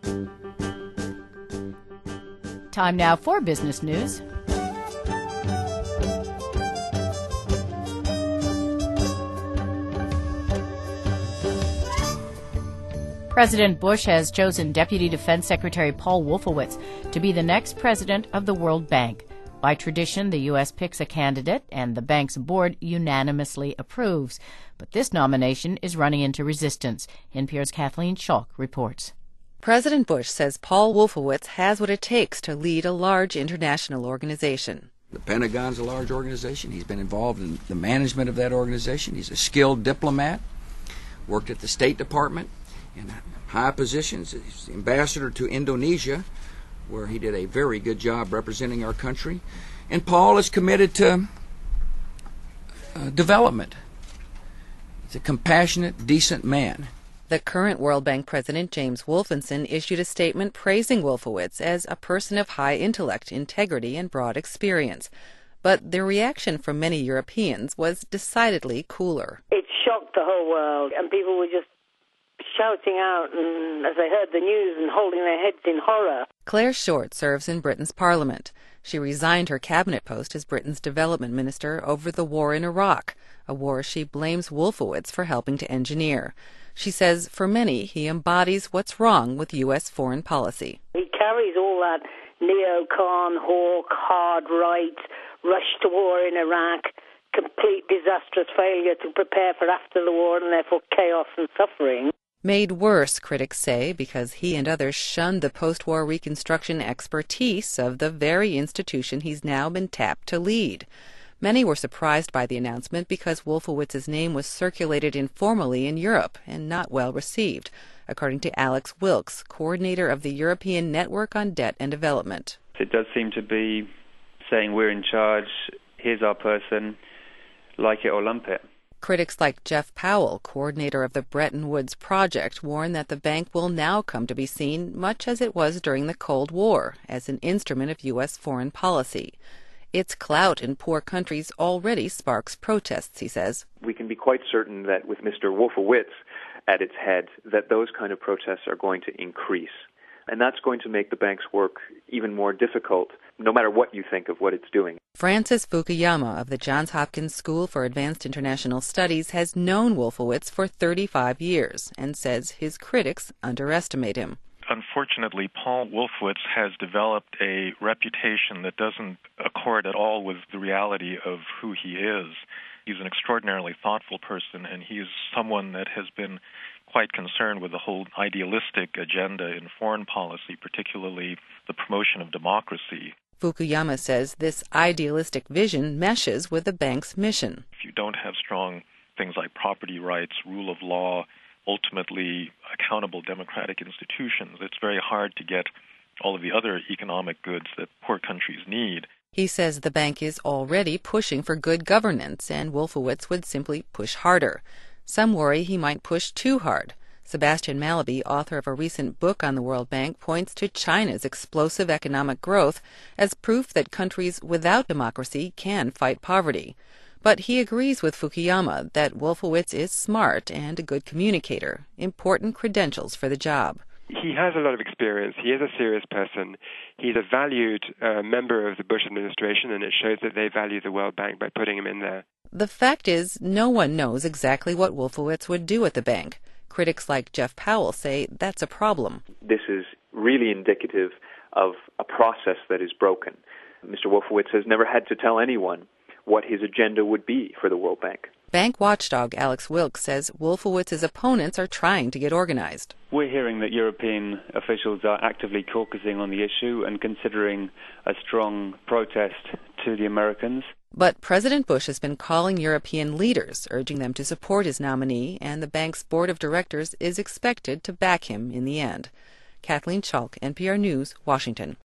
Time now for business news. President Bush has chosen Deputy Defense Secretary Paul Wolfowitz to be the next president of the World Bank. By tradition, the U.S. picks a candidate, and the bank's board unanimously approves. But this nomination is running into resistance. NPR's Kathleen Schalk reports. President Bush says Paul Wolfowitz has what it takes to lead a large international organization. The Pentagon's a large organization. He's been involved in the management of that organization. He's a skilled diplomat, worked at the State Department in high positions. He's the ambassador to Indonesia, where he did a very good job representing our country. And Paul is committed to development. He's a compassionate, decent man. The current World Bank president, James Wolfensohn, issued a statement praising Wolfowitz as a person of high intellect, integrity, and broad experience. But the reaction from many Europeans was decidedly cooler. It shocked the whole world, and people were just shouting out as they heard the news and holding their heads in horror. Claire Short serves in Britain's Parliament. She resigned her cabinet post as Britain's development minister over the war in Iraq, a war she blames Wolfowitz for helping to engineer. She says for many, he embodies what's wrong with U.S. foreign policy. He carries all that neocon, hawk, hard right, rush to war in Iraq, complete disastrous failure to prepare for after the war and therefore chaos and suffering. Made worse, critics say, because he and others shunned the post-war reconstruction expertise of the very institution he's now been tapped to lead. Many were surprised by the announcement because Wolfowitz's name was circulated informally in Europe and not well received, according to Alex Wilkes, coordinator of the European Network on Debt and Development. It does seem to be saying we're in charge, here's our person, like it or lump it. Critics like Jeff Powell, coordinator of the Bretton Woods Project, warn that the bank will now come to be seen, much as it was during the Cold War, as an instrument of U.S. foreign policy. Its clout in poor countries already sparks protests, he says. We can be quite certain that with Mr. Wolfowitz at its head, that those kind of protests are going to increase. And that's going to make the bank's work even more difficult, no matter what you think of what it's doing. Francis Fukuyama of the Johns Hopkins School for Advanced International Studies has known Wolfowitz for 35 years and says his critics underestimate him. Unfortunately, Paul Wolfowitz has developed a reputation that doesn't accord at all with the reality of who he is. He's an extraordinarily thoughtful person, and he's someone that has been quite concerned with the whole idealistic agenda in foreign policy, particularly the promotion of democracy. Fukuyama says this idealistic vision meshes with the bank's mission. If you don't have strong things like property rights, rule of law, ultimately accountable democratic institutions, it's very hard to get all of the other economic goods that poor countries need. He says the bank is already pushing for good governance, and Wolfowitz would simply push harder. Some worry he might push too hard. Sebastian Mallaby, author of a recent book on the World Bank, points to China's explosive economic growth as proof that countries without democracy can fight poverty. But he agrees with Fukuyama that Wolfowitz is smart and a good communicator, important credentials for the job. He has a lot of experience. He is a serious person. He's a valued member of the Bush administration, and it shows that they value the World Bank by putting him in there. The fact is, no one knows exactly what Wolfowitz would do at the bank. Critics like Jeff Powell say that's a problem. This is really indicative of a process that is broken. Mr. Wolfowitz has never had to tell anyone what his agenda would be for the World Bank. Bank watchdog Alex Wilkes says Wolfowitz's opponents are trying to get organized. We're hearing that European officials are actively caucusing on the issue and considering a strong protest to the Americans. But President Bush has been calling European leaders, urging them to support his nominee, and the bank's board of directors is expected to back him in the end. Kathleen Schalk, NPR News, Washington.